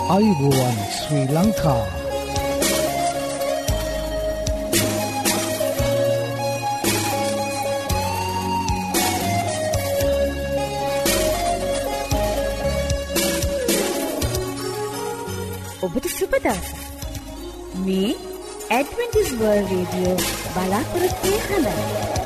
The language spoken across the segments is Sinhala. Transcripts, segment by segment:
ආයුබෝවන් ශ්‍රී ලංකා. ඔබට සුබ දවසක්. මේ ඇඩ්වෙන්ටිස් වර්ල්ඩ් රේඩියෝ බලාපොරොත්තු හඬයි.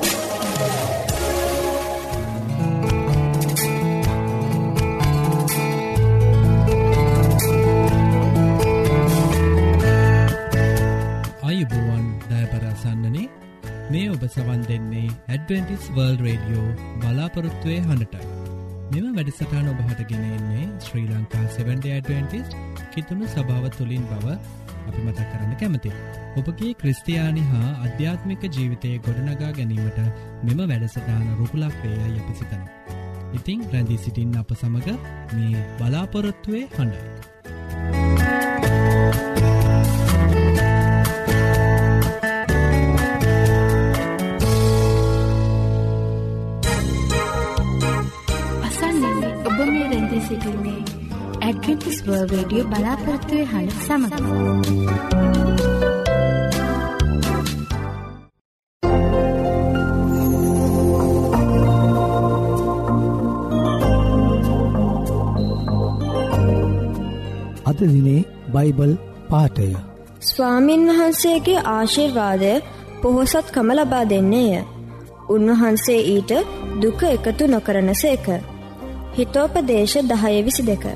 ආයුබෝවන් දයාපරසන්නනේ. මේ ඔබ සවන් දෙන්නේ ඇඩ්වෙන්ටිස් වර්ල්ඩ් රේඩියෝ බලාපොරොත්තුවේ හඬටයි. මෙම වැඩසටහන ඔබ හටගෙන එන්නේ ශ්‍රී ලංකා 7 Day Adventist කිතුණු සභාව තුළින් බව අපි මතක් කරන්න කැමතියි. ඔබගේ ක්‍රිස්තියානි හා අධ්‍යාත්මික ජීවිතයේ ගොඩනගා ගැනීමට මෙම වැඩසටහන රුකුලක් වේයයි අපි සිතනවා. ඉතින් රැඳී සිටින්න අප සමග මේ බලාපොරොත්තුවේ හඬයි. ඔබ මේ රැඳී සිටින්නේ ඇඩ්වෙන්ටිස් වර්ල්ඩ් රේඩියෝ බලාපොරොත්තුවේ හඬ සමග. අද දිනේ බයිබල් පාඨය. ස්වාමින් වහන්සේගේ ආශිර්වාදය පොහොසත්කම ලබා දෙන්නේය. උන්වහන්සේ ඊට දුක එකතු නොකරනසේක. හිතෝපදේශ 10:22.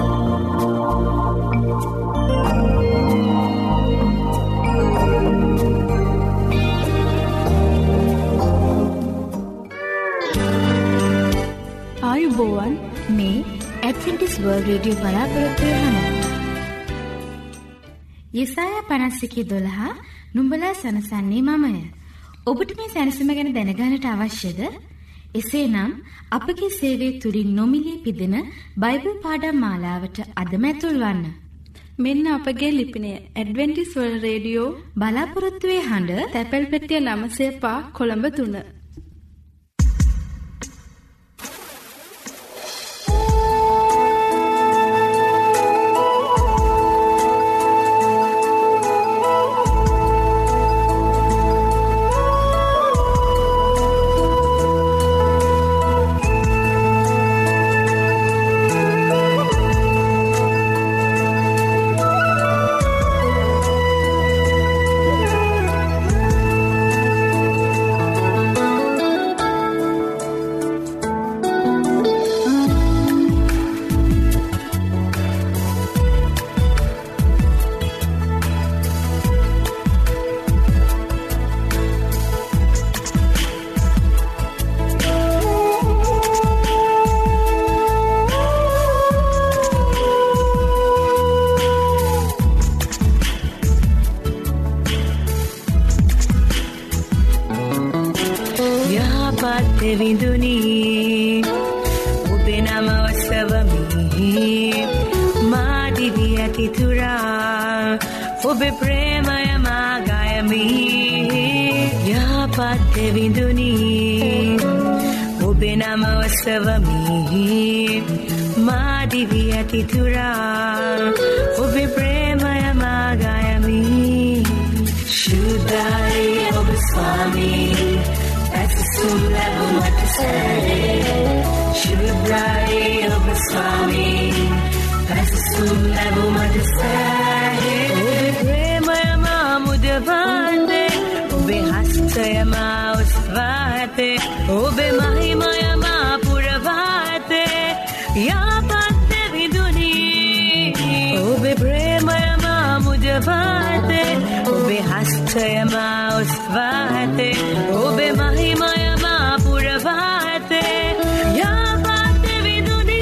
ආයුබෝවන් මේ ඇඩ්වෙන්ටිස් වර්ල්ඩ් රේඩියෝ බලාපොරොත්තුවේ හඬ. යෙසායා 51:12 නුඹලා සනසන්නේ මමය. ඔබට මේ සැනසීම ගැන දැනගන්නට අවශ්‍යද? එසේනම් අපගේ සේවය තුලින් නොමිලේ පිදෙන බයිබල් පාඩම් මාලාවට අදම ඇතුල් වන්න. මෙන්න අපගේ ලිපිනය ඇඩ්වෙන්ටිස් වර්ල්ඩ් රේඩියෝ බලාපොරොත්තුවේ හඬ තැපැල් පෙට්ටිය 905 කොළඹ 3. විඳුනි ඔබේ නම ඔසවමි මා දිවිය කිතුරා ඔබේ ප්‍රේමය මා ගයමි යහපත් විඳුනි ඔබේ නම ඔසවමි මා දිවිය කිතුරා ඔබේ ප්‍රේමය මා ගයමි සුදායි ඔබ ස්වාමී Sulabu matasare Shudrai Oba Swami Pasa Sulabu matasare Obe Premaya Mudavate Obe Hastaya Usvate Obe Mahimaya Puravate Yapate Viduni Obe Premaya Mudavate Obe Hastaya Usvate Obe Mahimaya Puravate Yapate Viduni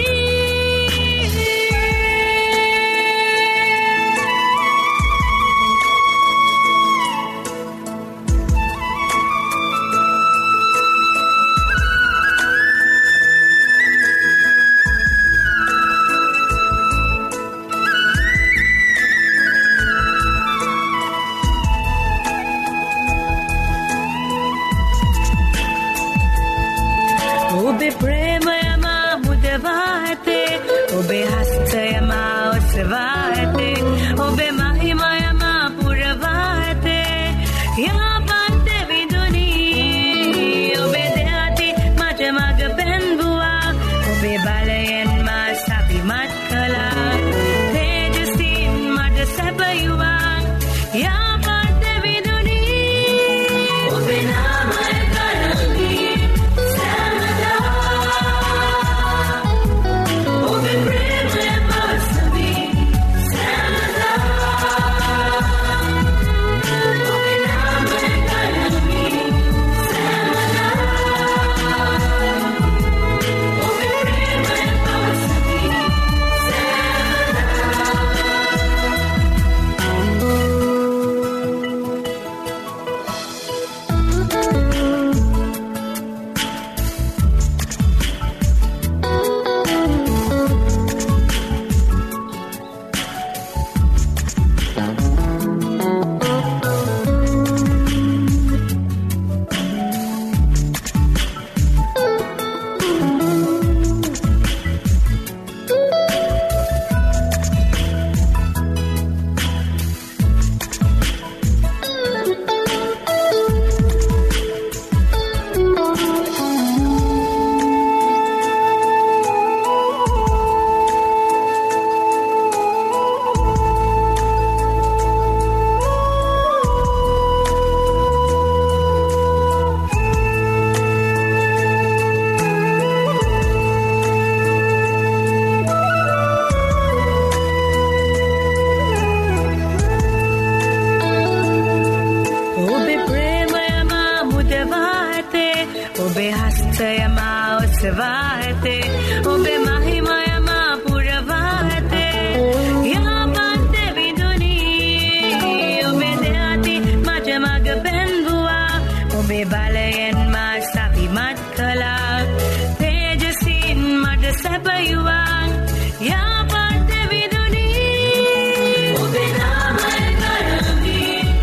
සොයුවන් යාපත් විදුනි ඔබේ නාමය කරමි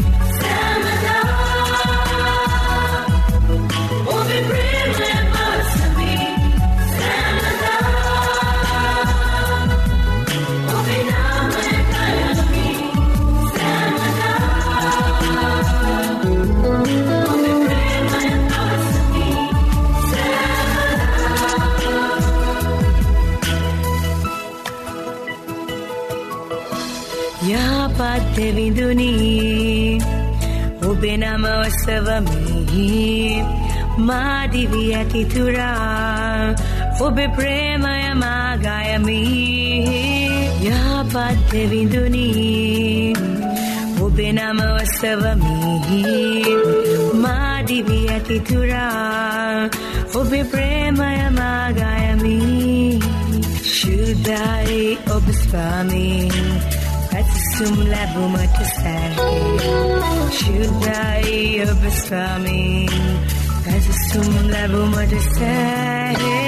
සෑමදා ඔබේ ප්‍රේමය පවසමි සෑමදා ඔබේ නාමය කරමි යාපත් විඳුනි ඔබේ නම ඔසවමි මා දිවි ඇතිතුරා ඔබේ ප්‍රේමය මා ගයමි යාපත් විඳුනි ඔබේ නම ඔසවමි මා දිවි ඇතිතුරා ඔබේ ප්‍රේමය මා ගයමි ශුද්ධයි ඔබ ස්වාමී පැසසුම් ලැබුමට සැරේ ශුද්ධයි ඔබ ස්වාමී පැසසුම් ලැබුමට සැරේ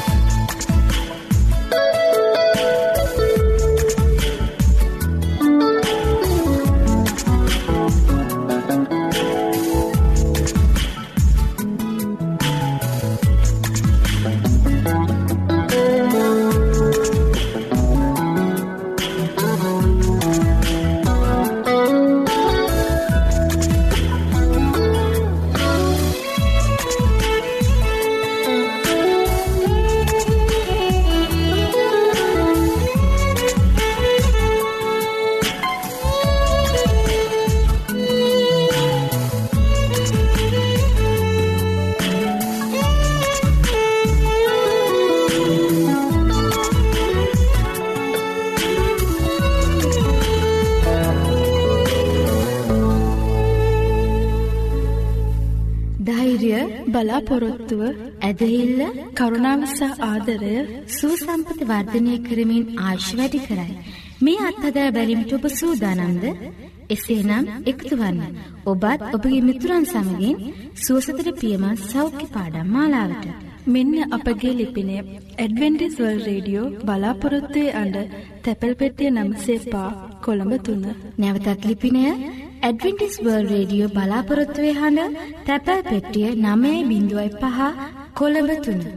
බලාපොරොත්තුව ඇදහිල්ල කරුණාව සහ ආදරය සුසම්පත වර්ධනය කරමින් ආයුෂ වැඩි කරයි. මේ අත්හදා බැලීමට ඔබ සූදානම්ද? එසේනම් එකතු වන්න. ඔබත් ඔබගේ මිතුරන් සමගින් සුවසතට පියමත් සෞඛ්‍ය පාඩම් මාලාවට. මෙන්න අපගේ ලිපිනය ඇඩ්වෙන්ටිස් වර්ල්ඩ් රේඩියෝ බලාපොරොත්තුවේ අඬ තැපැල් පෙට්ටිය 905 කොළඹ 3. නැවතත් ලිපිනය ඇඩ්වෙන්ටිස් වර්ල්ඩ් රේඩියෝ බලාපොරොත්තුවේ හඬ තැපැල් පෙට්ටිය 905 කොළඹ 3.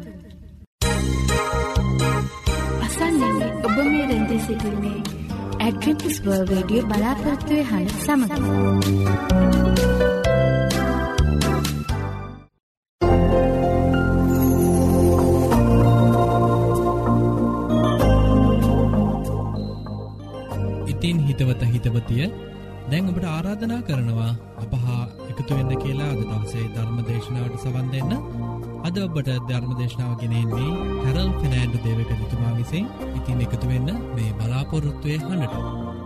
අසන්නේ ඔබ මේ රැඳී සිටින්නේ ඇඩ්වෙන්ටිස් වර්ල්ඩ් රේඩියෝ බලාපොරොත්තුවේ හඬ සමග. ඉතින් හිතවත හිතවතිය දැන් ඔබට ආරාධනා කරනවා අප හා එකතු වෙන්න කියලා අද දවසේ ධර්ම දේශනාවට සවන් දෙන්න. අද ඔබට ධර්ම දේශනාව ගෙනෙන්නේ හැරල් ෆිනෑන්ඩ් දේවපතිතුමා විසින්. ඉතින් එකතු වෙන්න මේ බලාපොරොත්තුවේ හඬට.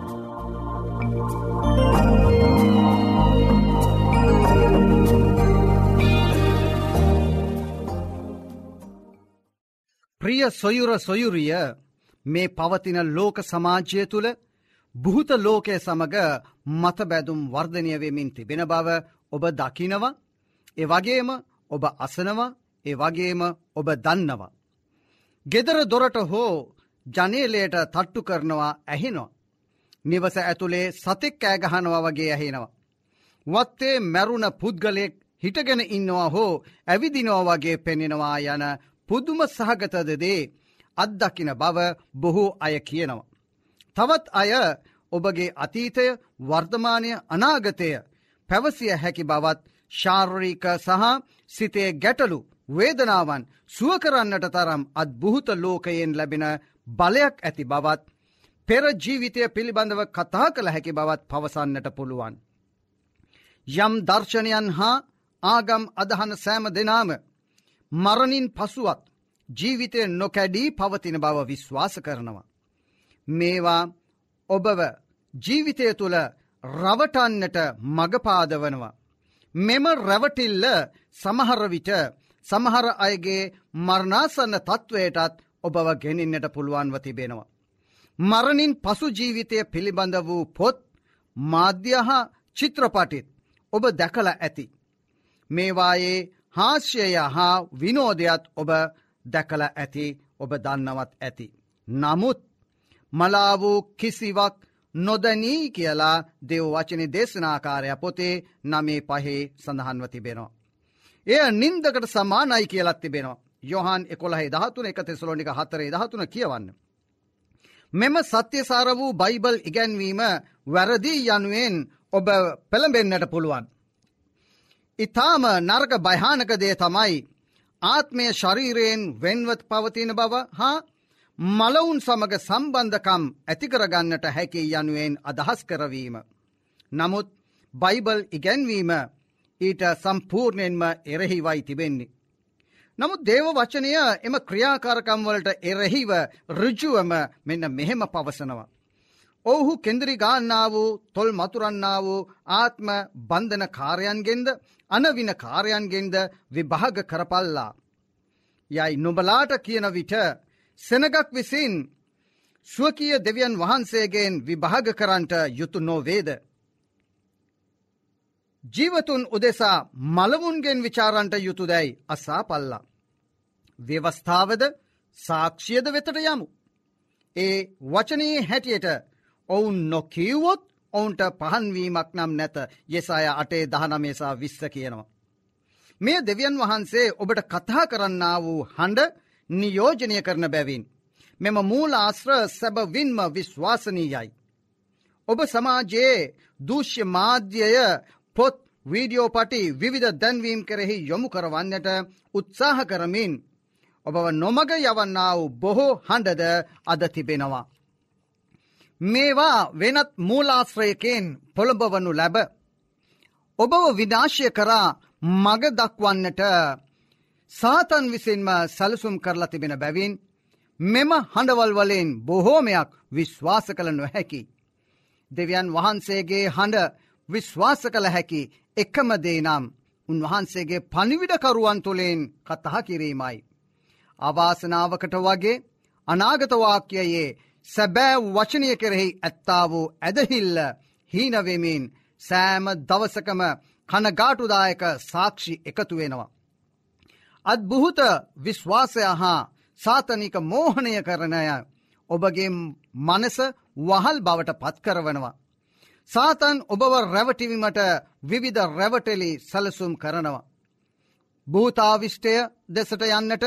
ප්‍රිය සොයුර සොයුරිය, මේ පවතින ලෝක සමාජය තුළ බුහත ලෝකය සමග මතබැදුම් වර්ධනය වෙමින් තිබෙන බව ඔබ දකිනවා. ඒ වගේම ඔබ අසනවා. ඒ වගේම ඔබ දන්නවා. ගෙදර දොරට හෝ ජනේලයට තට්ටු කරනවා ඇහෙනවා. නිවස ඇතුලේ සතෙක් කෑගහනවා වගේ ඇහෙනවා. වත්තේ මැරුණ පුද්ගලයෙක් හිටගෙන ඉන්නවා හෝ ඇවිදිනවා වගේ පෙනෙනවා යන පුදුම සහගතදදේ අත්දකින බව බොහෝ අය කියනවා. තවත් අය ඔබගේ අතීතය, වර්තමානය, අනාගතය පැවසිය හැකි බවත්, ශාරීරික සහ සිතේ ගැටලු වේදනාවන් සුව කරන්නට තරම් අද්භූත ලෝකයෙන් ලැබෙන බලයක් ඇති බවත්, පෙර ජීවිතය පිළිබඳව කතා කළ හැකි බවත් පවසන්නට පුළුවන්. යම් දර්ශනයන් හා ආගම් අදහන සෑම දෙනාම මරණින් පසුවත් ජීවිතය නොකැඩී පවතින බව විශ්වාස කරනවා. මේවා ඔබව ජීවිතය තුළ රවටන්නට මගපාදවනවා. මෙම රැවටිල්ල සමහර විට සමහර අයගේ මරණාසන්න තත්ත්වයටත් ඔබව ගෙනින්නට පුළුවන්ව තිබෙනවා. මරණින් පසු ජීවිතය පිළිබඳ වූ පොත්, මාධ්‍ය හා චිත්‍රපටිත් ඔබ දැකලා ඇති. මේවායේ හාස්‍යය හා විනෝදයත් ඔබ දැකලා ඇති ඔබ දන්නවත් ඇති. නමුත් මලා වූ කිසිවක් නොදනී කියලා දෙව් වචන දේශනාකාරය පොතේ 9:5 සඳහන්ව තිබෙනවා. එය නින්දකට සමානයි කියලත් තිබෙනවා. යොහන් 11:13 1 තෙසලෝනික 4:13 කියවන්න. මෙම සත්‍යසාර වූ බයිබල් ඉගැන්වීම වැරදි යනුවෙන් ඔබ පෙළඹෙන්නට පුළුවන්. ඊටාම නරක භයානක දේ තමයි ආත්මය ශරීරයෙන් වෙන්වත් පවතින බව හා මලවුන් සමග සම්බන්ධකම් ඇතිකරගන්නට හැකි යනුවෙන් අදහස් කරවීම. නමුත් බයිබල් ඉගැන්වීම ඊට සම්පූර්ණයෙන්ම එරෙහිවයි තිබෙන්නේ. නමුත් දේව වචනය එම ක්‍රියාකාරකම් වලට එරෙහිව ඍජුවම මෙන්න මෙහෙම පවසනවා. ඔවුහු කෙන්දරි ගන්නා වූ තොල් මතුරන්නා වූ ආත්ම බන්ධන කාර්යයන්ගෙන්ද අනවින කාර්යයන්ගෙන්ද විභාග කරපල්ලා. යයි නුඹලාට කියන විට සෙනගක් විසින් ස්වකීය දෙවියන් වහන්සේගෙන් විභාග කරන්නට යුතු නොවේද. ජීවතුන් උදෙසා මලවුන්ගෙන් විචාරන්ට යුතුදැයි අසාපල්ලා. ව්‍යවස්ථාවද සාක්ෂියද වෙතට යමු. ඒ වචනයේ හැටියට ඔවුන් නොකිව්වොත් ඔවුන්ට පහන්වීමක් නම් නැත. යෙසායා 8:19-20 කියනවා. මේ දෙවියන් වහන්සේ ඔබට කතා කරන්නා වූ හඬ නියෝජනය කරන බැවින් මෙම මූල ආශ්‍ර සැබවින්ම විශ්වාසනීයයි. ඔබ සමාජයේ දූෂ්‍ය මාධ්‍යය පොත් වීඩියෝ පටි විවිධ දැන්වීම් කෙරෙහි යොමු කරවන්නට උත්සාහ කරමින් ඔබව නොමග යවන්නා වූ බොහෝ හඬද අද තිබෙනවා. මේවා වෙනත් මූලාශ්‍රයකෙන් පොළඹවනු ලැබ ඔබව විනාශය කරා මග දක්වන්නට සාතන් විසින්ම සැලසුම් කරලා තිබෙන බැවින් මෙම හඬවල් වලින් බොහෝමයක් විශ්වාස කළ නොහැකි. දෙවියන් වහන්සේගේ හඬ විශ්වාස කළ හැකි එකම දේ නම් උන්වහන්සේගේ පණිවිඩකරුවන් තුළින් කතා කිරීමයි. අවාසනාවකට වගේ අනාගත වාක්‍යයේ සැබෑ වචනය කෙරෙහි ඇත්තා වූ ඇදහිල්ල හීනවෙමින් සෑම දවසකම කනගාටුදායක සාක්ෂි එකතු වෙනවා. අද්භූත විශ්වාසය හා සාතනික මෝහනය කරණය ඔබගේ මනස වහල් බවට පත් කරවනවා. සාතන් ඔබව රැවටිවීමට විවිධ රැවටෙලි සැලසුම් කරනවා. භූතාවිෂ්ටය දෙසට යන්නට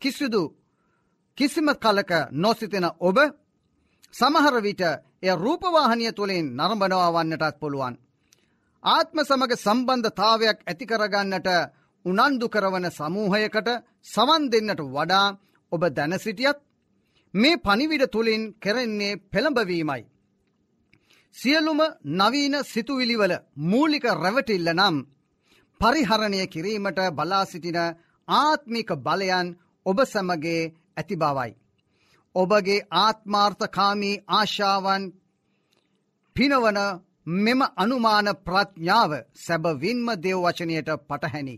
කිසිම කලක නොසිතෙන ඔබ සමහර විට එය රූපවාහනිය තුළින් නරඹනවා වන්නටත් පුළුවන්. ආත්ම සමග සම්බන්ධතාවයක් ඇති කරගන්නට උනන්දු කරවන සමූහයකට සවන් දෙන්නට වඩා ඔබ දැන සිටියත් මේ පණිවිඩ තුළින් කෙරෙන්නේ පෙළඹවීමයි. සියලුම නවීන සිතුවිලිවල මූලික රැවටිල්ල නම් පරිහරණය කිරීමට බලා සිටින ආත්මික බලයන් ඔබ සමගේ ඇති බවයි. ඔබගේ ආත්මාර්ථකාමී ආශාවන් පිනවන මෙම අනුමාන ප්‍රඥාව සැබවින්ම දේව වචනයට පටහැනි.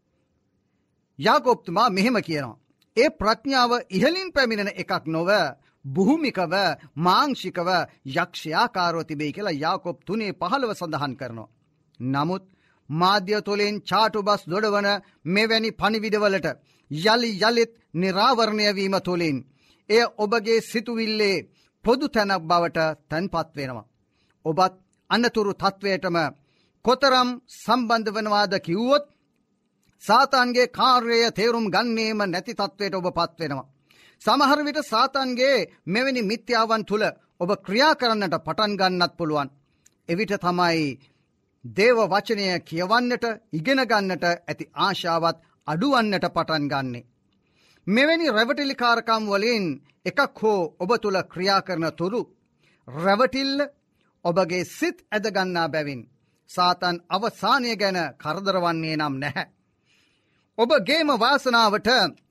යාකෝබ්තුමා මෙහෙම කියනවා. ඒ ප්‍රඥාව ඉහලින් පැමිණෙන එකක් නොව භූමිකව මාංශිකව යක්ෂයාකාරව තිබේ කියලා යාකෝබ් 3:15 සඳහන් කරනවා. නමුත් මාධ්‍ය තුළින් චාටුබස් දොඩවන මෙවැනි පණිවිඩවලට යලි යලිත් නිරාවරණය වීම තුළින් එය ඔබගේ සිතුවිල්ලේ පොදු තැනක් බවට තැන්පත් වෙනවා. ඔබත් අනතුරු තත්වයටම කොතරම් සම්බන්ධ වනවාද කිව්වොත් සාතාන්ගේ කාර්යය තේරුම් ගන්නේම නැති තත්වයට ඔබ පත් වෙනවා. සමහර විට සාතාන්ගේ මෙවැනි මිත්‍යාවන් තුළ ඔබ ක්‍රියා කරන්නට පටන් ගන්නත් පුළුවන්. එවිට තමයි දේව වචනය කියවන්නට ඉගෙන ගන්නට ඇති ආශාවත් අඩුවන්නට පටන් ගන්නේ. මෙවැනි රැවටිලිකාරකම් වලින් එකක් හෝ ඔබ තුළ ක්‍රියා කරන තුරු රැවටිල්ල ඔබගේ සිත් ඇදගන්නා බැවින් සාතන් අවසානය ගැන කරදරවන්නේ නම් නැහැ. ඔබගේම වාසනාවට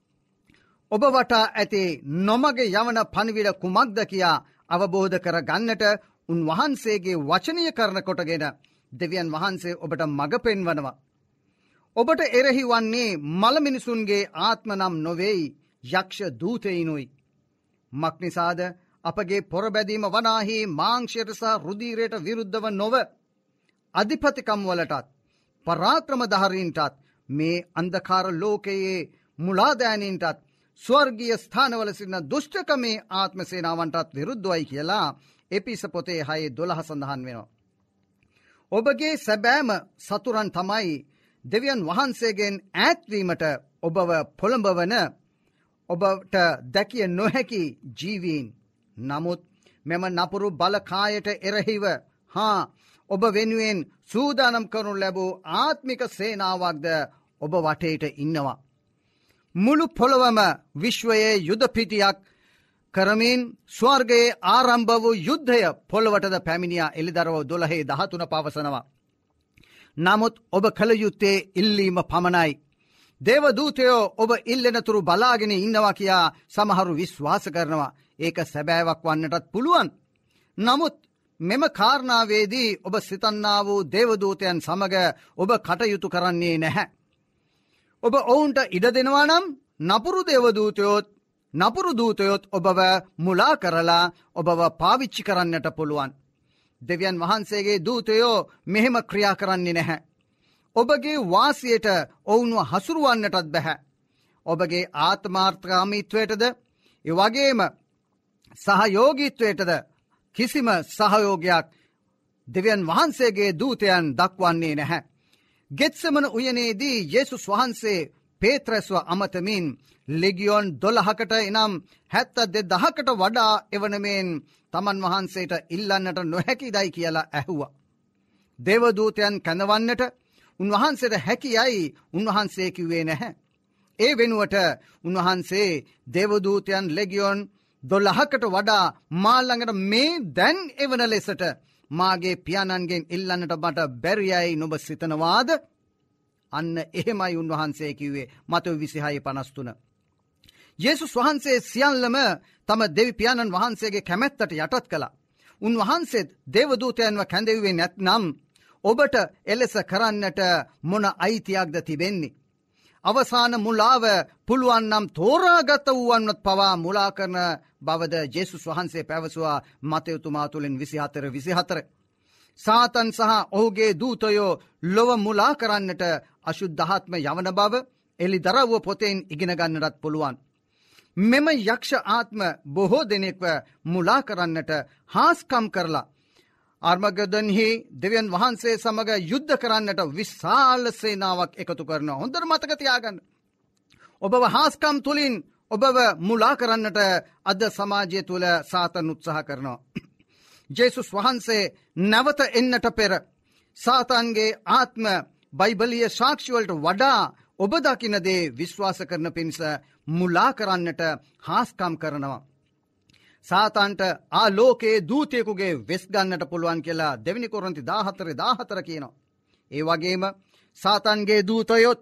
ඔබ වටා ඇති නොමග යවන පණිවිඩ කුමක්ද කියා අවබෝධ කර ගන්නට උන්වහන්සේගේ වචනය කරන කොටගෙන දෙවියන් වහන්සේ ඔබට මඟ පෙන්වනවා. ඔබට එරෙහි වන්නේ මළමිනිසුන්ගේ ආත්ම නම් නොවේයි යක්ෂ දූතයිනුයි. මක්නිසාද අපගේ පොරබැදීම වනාහි මාංශයට සහ රුධීරයට විරුද්ධව නොව අධිපතිකම් වලටත් පරාක්‍රමධාරීන්ටත් මේ අන්ධකාර ලෝකයේ මුලාදෑනින්ටත් ස්වර්ගීය ස්ථානවල සිටින දුෂ්ටකමේ ආත්ම සේනාවන්ටත් විරුද්ධවයි කියලා එපිස පොතේ 6:12 සඳහන් වෙනවා. ඔබගේ සැබෑම සතුරන් තමයි දෙවියන් වහන්සේගෙන් ඈත්වීමට ඔබව පොළඹවන ඔබට දැකිය නොහැකි ජීවීන්. නමුත් මෙම නපුරු බලකායට එරෙහිව ඔබ වෙනුවෙන් සූදානම් කරනු ලැබූ ආත්මික සේනාවක්ද ඔබ වටේට ඉන්නවා. මුළු පොළොවම විශ්වයේ යුදපිටියක් කරමින් ස්වර්ගයේ ආරම්භ වූ යුද්ධය පොළොවටද පැමිණියා එළිදරව් 12:13 පවසනවා. නමුත් ඔබ කළ යුත්තේ ඉල්ලීම පමණයි. දේවදූතයෝ ඔබ ඉල්ලෙනතුරු බලාගෙන ඉන්නවා කියා සමහරු විශ්වාස කරනවා. ඒක සැබෑවක් වන්නටත් පුළුවන්. නමුත් මෙම කාරණාවේදී ඔබ සිතන්නා වූ දේවදූතයන් සමග ඔබ කටයුතු කරන්නේ නැහැ. ඔබ ඔවුන්ට ඉඩ දෙනවා නම් නපුරු දූතයොත් ඔබව මුලා කරලා ඔබව පාවිච්චි කරන්නට පුළුවන්. දෙවියන් වහන්සේගේ දූතයෝ මෙහෙම ක්‍රියා කරන්නේ නැහැ. ඔබගේ වාසියට ඔවුන්ව හසුරුවන්නටත් බැහැ. ඔබගේ ආත්මාර්ථකාමීත්වයටද එවැගේම සහයෝගීත්වයටද කිසිම සහයෝගයක් දෙවියන් වහන්සේගේ දූතයන් දක්වන්නේ නැහැ. ගෙත්සෙමන උයනේදී යේසුස් වහන්සේ පේත්‍රස්ව අමතමින් ලෙගියොන් 12කට එනම් 72,000කට වඩා එවනමෙන් තමන් වහන්සේට ඉල්ලන්නට නොහැකිදයි කියලා ඇහුවා. දේවදූතයන් කැඳවන්නට උන්වහන්සේට හැකියයි උන්වහන්සේ කිව්වේ නැහැ. ඒ වෙනුවට උන්වහන්සේ දේවදූතයන් ලෙගියොන් 12කට වඩා මා ළඟට මේ දැන් එවන ලෙසට මාගේ පියාණන්ගෙන් ඉල්ලන්නට මට බැරියයි නුඹ සිතනවාද? අන්න එහෙමයි උන්වහන්සේ කිව්වේ. මතෙව් 26:53. යේසුස් වහන්සේ සියල්ලම තම දෙවි පියාණන් වහන්සේගේ කැමැත්තට යටත් කළා. උන්වහන්සේත් දේවදූතයන්ව කැඳෙව්වේ නැත්නම් ඔබට එලෙස කරන්නට මොන අයිතියක්ද තිබෙන්නේ? අවසාන මුලාව පුළුවන් නම් තෝරාගත වූවන්වත් පවා මුලා කරන බවද යේසුස් වහන්සේ පැවසුවා මතෙව් තුමා තුලින් 24:24. සාතන් සහ ඔහුගේ දූතයෝ ලොව මුලා කරන්නට අශුද්ධාත්ම යවන බව එළිදරව්ව පොතෙන් ඉගෙන ගන්නටත් පුළුවන්. මෙම යක්ෂ ආත්ම බොහෝ දෙනෙක්ව මුලා කරන්නට හාස්කම් කරලා අර්මගදන්හි දෙවියන් වහන්සේ සමග යුද්ධ කරන්නට විශාල සේනාවක් එකතු කරනවා. හොඳට මතක තියාගන්න. ඔබව හාස්කම් තුලින් ඔබව මුලා කරන්නට අද සමාජය තුල සාතන් උත්සාහ කරනවා. ජේසුස් වහන්සේ නැවත එන්නට පෙර සාතන්ගේ ආත්ම බයිබලීය සාක්ෂි වලට වඩා ඔබ දකින දේ විශ්වාස කරන පිණිස මුලා කරන්නට හාස්කම් කරනවා. සාතන්ට ආලෝකයේ දූතයෙකුගේ වෙස් ගන්නට පුළුවන් කියලා 2 කොරින්ති 14:14 කියනවා. ඒ වගේම සාතන්ගේ දූතයොත්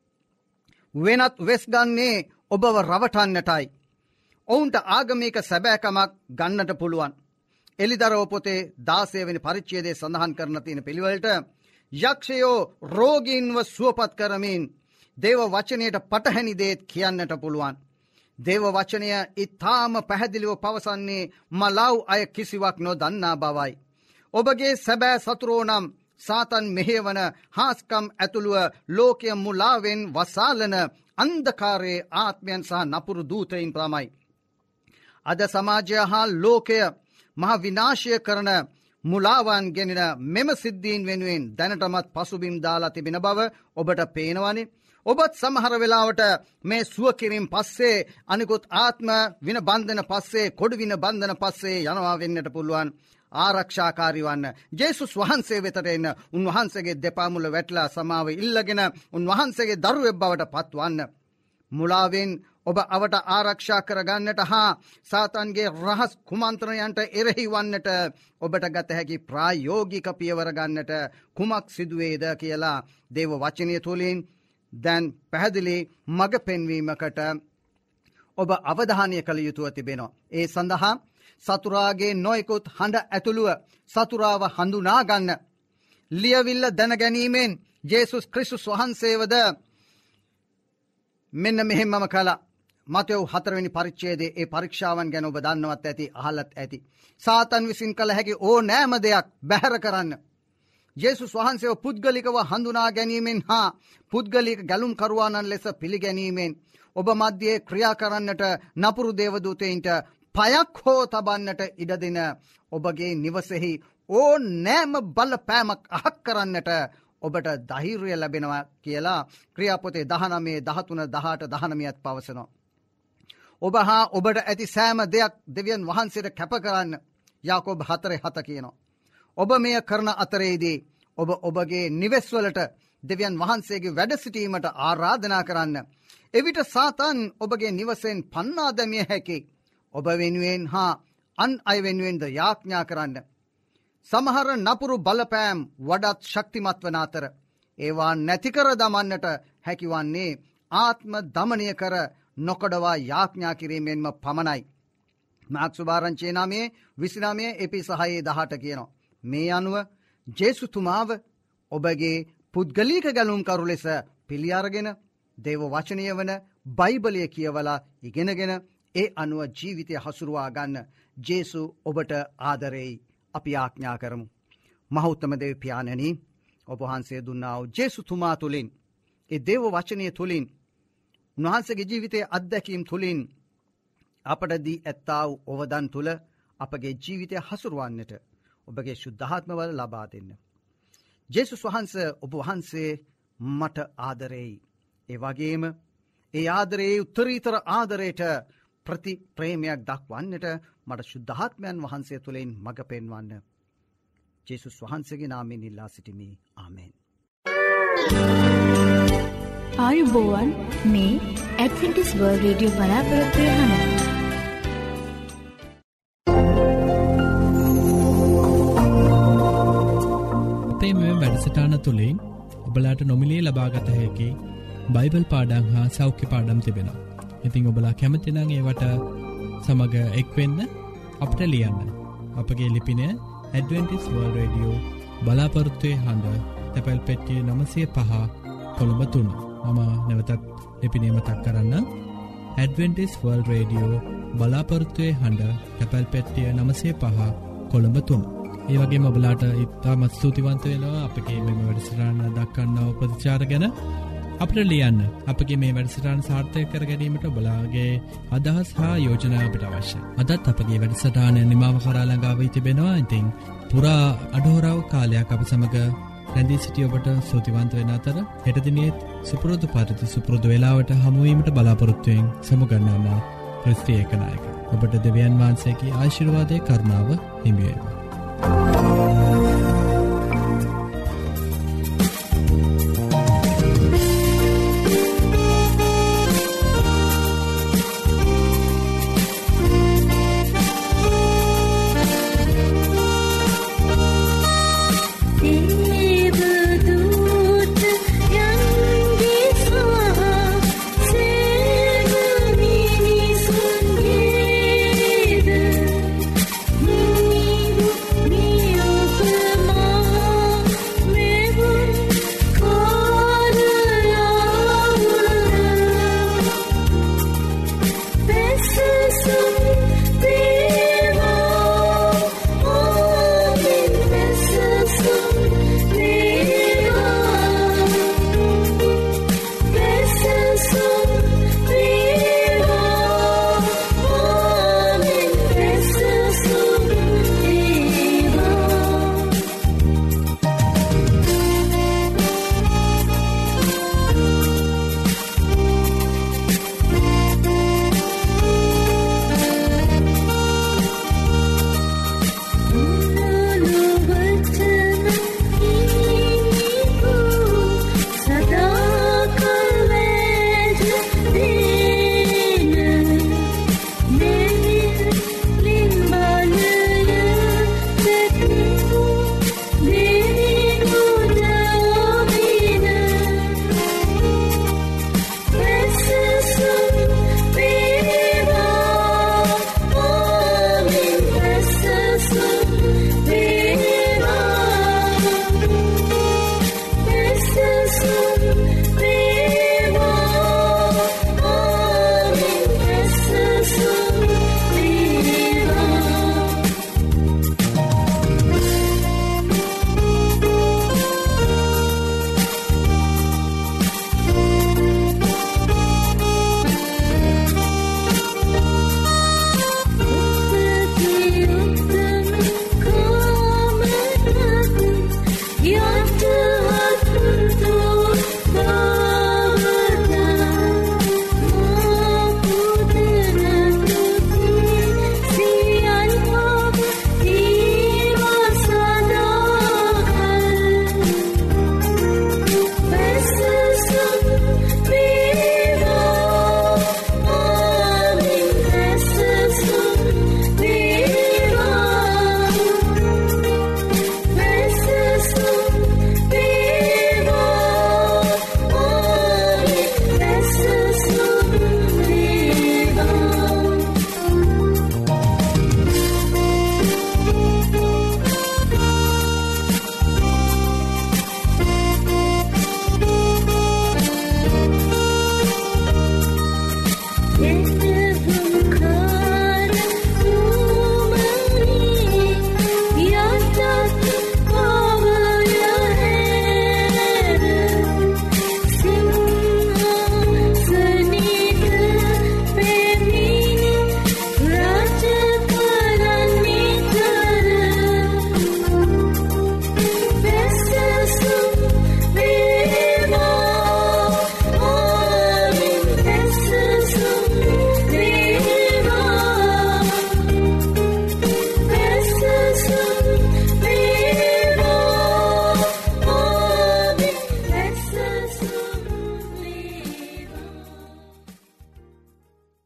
වෙනත් වෙස් ගන්නේ ඔබව රවටන්නටයි. ඔවුන්ට ආගමික සැබෑකමක් ගන්නට පුළුවන්. එළිදරව් පොතේ 16 වෙනි පරිච්ඡේදයේ සඳහන් කරන තියෙන පිළිවෙලට යක්ෂයෝ රෝගීන්ව සුවපත් කරමින් දේව වචනයට පටහැනි දේත් කියන්නට පුළුවන්. දේව වචනය ඉතාම පැහැදිලිව පවසන්නේ මලව් අය කිසිවක් නොදන්නා බවයි. ඔබගේ සැබෑ සතුරෝ නම් සාතන් මෙහෙවන හාස්කම් ඇතුළුව ලෝකය මුලාවෙන් වසාලන අන්ධකාරයේ ආත්මයන් සහ නපුරු දූතයින් තමයි. අද සමාජය හා ලෝකය මහ විනාශය කරන මුලාවන් ගෙනෙන මෙම සිද්ධීන් වෙනුවෙන් දැනටමත් පසුබිම් දාලා තිබෙන බව ඔබට පේනවනේ. ඔබත් සමහර වෙලාවට මේ සුවකිරීම පස්සේ අනිකුත් ආත්ම වින බන්ධන පස්සේ කොඩු වින බන්ධන පස්සේ යනවා වෙන්නට පුළුවන්. ආරක්ෂාකාරී වන්න. ජේසුස් වහන්සේ වෙතට එන්න. උන්වහන්සේගේ දෙපා මුල වැටලා සමාව ඉල්ලගෙන උන්වහන්සේගේ දරුවෙක් බවට පත්වන්න. මුලාවෙන් ඔබ අවට ආරක්ෂා කරගන්නට හා සාතන්ගේ රහස් කුමන්ත්‍රණයන්ට එරෙහි වන්නට ඔබට ගත හැකි ප්‍රායෝගික පියවර ගන්නට කුමක් සිදුවේද කියලා දේව වචනය තුලින් දැන් පැහැදිලි මඟ පෙන්වීමකට ඔබ අවධානය කළ යුතුව තිබෙනවා. ඒ සඳහා සතුරාගේ නොයෙකුත් හඬ ඇතුළුව සතුරාව හඳුනා ගන්න ලියවිල්ල දැන ගැනීමෙන් ජේසුස් ක්‍රිස්තුස් වහන්සේවද මෙන්න මෙහෙමම කළා. මතෙව් 4 වෙනි පරිච්ඡේදයේ ඒ පරීක්ෂාවන් ගැන ඔබ දන්නවත් ඇති, අහලත් ඇති. සාතන් විසින් කළ හැකි ඕනෑම දෙයක් බැහැර කරන්න ජේසුස් වහන්සේව පුද්ගලිකව හඳුනා ගැනීමෙන් හා පුද්ගලික ගැලුම් කරුවානන් ලෙස පිළිගැනීමෙන් ඔබ මධ්‍යයේ ක්‍රියා කරන්නට නපුරු දේවදූතයින්ට පයක් හෝ තබන්නට ඉඩ දෙන ඔබගේ නිවසෙහි ඕනෑම බලපෑමක් අහක් කරන්නට ඔබට ධෛර්යය ලැබෙනවා කියලා ක්‍රියාපොතේ 19, 13, 18, 19 පවසනවා. ඔබ හා ඔබට ඇති සෑම දෙයක් දෙවියන් වහන්සේට කැප කරන්න යාකෝබ 4:7 කියනවා. ඔබ මෙය කරන අතරේදී ඔබ ඔබගේ නිවෙස්වලට දෙවියන් වහන්සේගේ වැඩ සිටීමට ආරාධනා කරන්න. එවිට සාතන් ඔබගේ නිවසෙන් පන්නා දැමිය හැකි. ඔබ වෙනුවෙන් හා අන් අය වෙනුවෙන්ද යාඥා කරන්න. සමහර නපුරු බලපෑම් වඩාත් ශක්තිමත් වන අතර ඒවා නැතිකර දමන්නට හැකිවන්නේ ආත්ම දමනය කර නොකඩවා යාඥා කිරීමෙන්ම පමණයි. මාර්ක්ස් සුභාරංචියේ 9:29 කියනවා. මේ අනුව ජේසුතුමාව ඔබගේ පුද්ගලික ගැලුම්කරු ලෙස පිළි අරගෙන දේව වචනය වන බයිබලය කියවලා ඉගෙනගෙන ඒ අනුව ජීවිතය හසුරුවා ගන්න ජේසු ඔබට ආදරෙයි. අපි ආඥා කරමු. මහෞත්තම දේව පියාණනි, ඔබ වහන්සේ දුන්නා වූ ජේසුතුමා තුලින්, ඒ දේව වචනය තුලින්, උන්වහන්සේගේ ජීවිතයේ අත්දැකීම් තුලින් අපට දී ඇත්තා වූ ඔවදන් තුල අපගේ ජීවිතය හසුරුවන්නට ඔබගේ ශුද්ධාත්ම බල ලබා දෙන්න. ජේසුස් වහන්සේ ඔබ වහන්සේ මට ආදරෙයි. ඒ වගේම ඒ ආදරයේ උත්තරීතර ආදරයට ප්‍රතිප්‍රේමයක් දක්වන්නට මට ශුද්ධාත්මයන් වහන්සේ තුළින් මඟ පෙන්වන්න. ජේසුස් වහන්සේගේ නාමයෙන් ඉල්ලා සිටිමි. ආමෙන්. ආයුබෝවන් මේ ඇඩ්වෙන්ටිස් වර්ල්ඩ් රේඩියෝ බලාපොරොත්තු වෙන අපේ මේ වැඩසටහන තුළින් ඔබලාට නොමිලේ ලබාගත හැකි බයිබල් පාඩම් හා සෞඛ්‍ය පාඩම් තිබෙනවා. ඉතින් ඔබලා කැමති නම් ඒවට සමග එක්වෙන්න අපට ලියන්න. අපගේ ලිපිනය ඇඩ්වෙන්ටිස් වර්ල්ඩ් රේඩියෝ බලාපොරොත්තුවේ හඬ තැපැල් පෙට්ටිය 905 කොළඹ 3. මම නැවතත් ලිපිනය මතක් කරන්න. ඇඩ්වෙන්ටිස් වර්ල්ඩ් රේඩියෝ බලාපොරොත්තුවේ හඬ තැපැල් පෙට්ටිය 905 කොළඹ 3. ඒ වගේම ඔබලාට ඉතාමත් ස්තුතිවන්ත වෙනවා අපගේ මේ වැඩසටහන දක්වන්නව ප්‍රතිචාර ගැන. අපට ලියන්න. අපගේ මේ වැඩසටහන සාර්ථක කර ගැනීමට ඔබලාගේ අදහස් හා යෝජනා අපිට අවශ්‍යයි. අදත් අපගේ වැඩසටහන නිමාව කරා ළඟා වී තිබෙනවා. ඉතින් පුරා අඩෝරාව කාලයක් අප සමග රැඳී සිටි ඔබට ස්තුතිවන්ත වෙන අතර හෙට දිනේ සුපුරුදු පරිදි සුපුරුදු වේලාවට හමු වීමට බලාපොරොත්තු වෙමින් සමුගන්නවා. ක්‍රිස්ති ඒකනායක. ඔබට දෙවියන් වහන්සේගේ ආශිර්වාදයේ කරුණාව හිමි වේවා.